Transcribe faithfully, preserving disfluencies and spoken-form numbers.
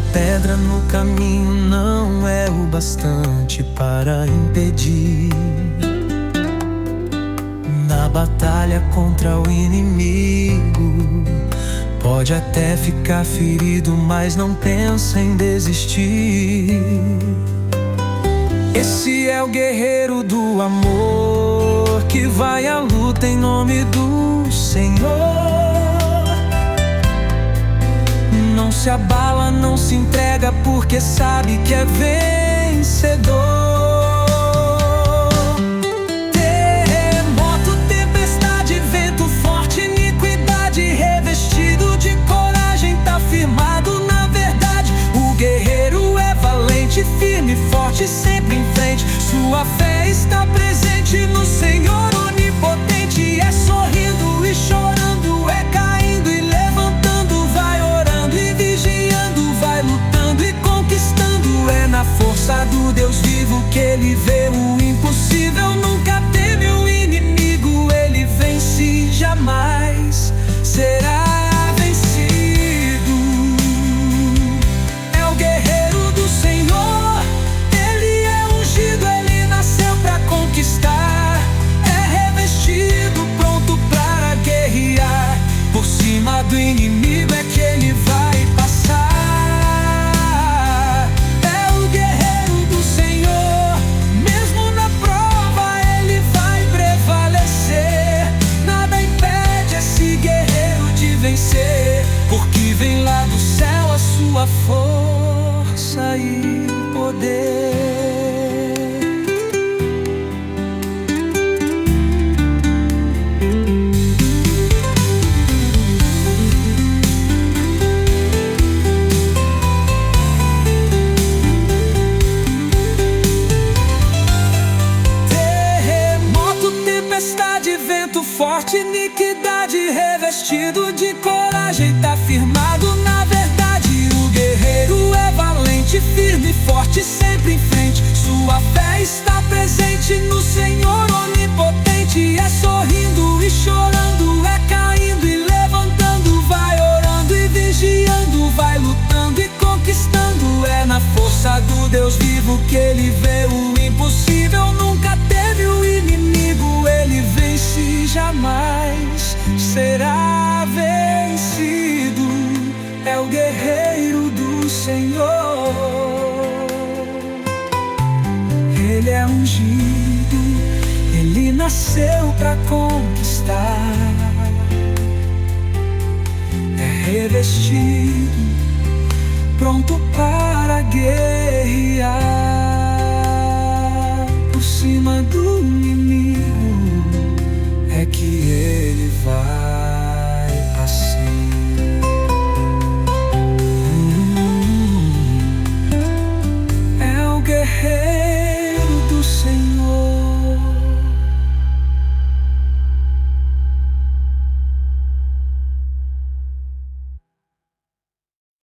pedra no caminho não é o bastante para impedir. Na batalha contra o inimigo, pode até ficar ferido, mas não pensa em desistir. Esse é o guerreiro do amor, que vai à luta em nome do Senhor. Não se abala, não se entrega, porque sabe que é vencedor. Terremoto, tempestade, vento forte, iniquidade, revestido de coragem, tá firmado na verdade. O guerreiro é valente, firme, forte, sempre em frente. Sua fé está presente no Senhor onipotente. É sorrindo e chorando, é caindo e levantando, vai orando e vigiando, vai lutando e conquistando. É na força do Deus vivo que ele vê o impossível. Nunca teme o inimigo, ele vence, jamais será vencido. É o guerreiro do Senhor, ele é ungido, ele nasceu pra conquistar. É revestido, pronto para guerrear. Por cima do inimigo é que ele vai passar. É o guerreiro do Senhor, mesmo na prova ele vai prevalecer. Nada impede esse guerreiro de vencer, porque vem lá do céu a sua força e poder. Tempestade, vento forte, iniquidade, revestido de coragem, tá firmado na verdade. O guerreiro é valente, firme, forte, sempre em frente. Sua fé está presente no Senhor onipotente. É sorrindo e chorando, é caindo e levantando, vai orando e vigiando, vai lutando e conquistando. É na força do Deus vivo que ele vê o impossível. Nunca teve o inimigo, ele vence, jamais será vencido. É o guerreiro do Senhor, ele é ungido, ele nasceu pra conquistar. É revestido, pronto para guerrear. Por cima do inimigo é que ele vai passar. Hum, é o guerreiro